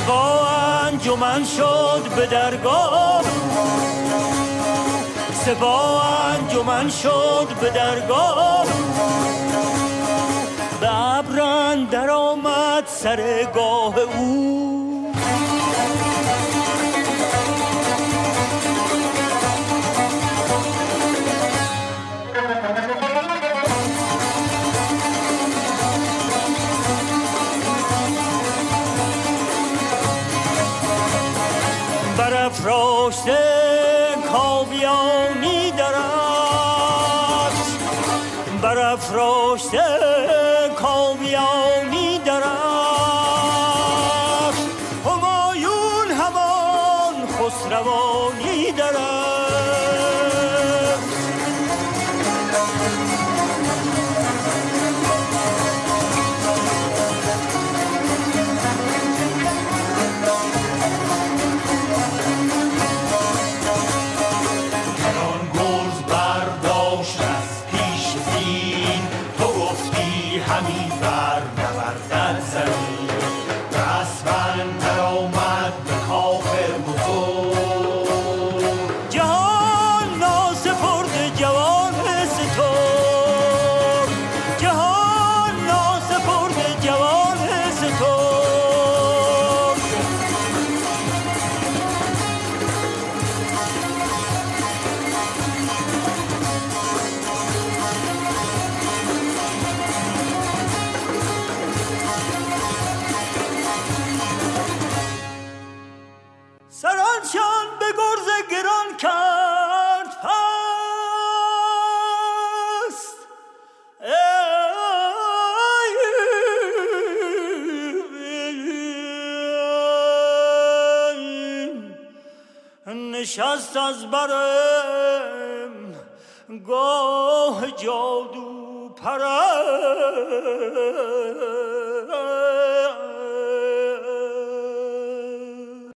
سپاه انجمن شد به درگاه، سپاه انجمن شد به درگاه، به ابر اندر آمد سرگاه او. برافراشته کاویانی درفش، برافراشته کاویانی درفش، همایون همان خسروانی درفش. نشست از برم گاه جادو پرست،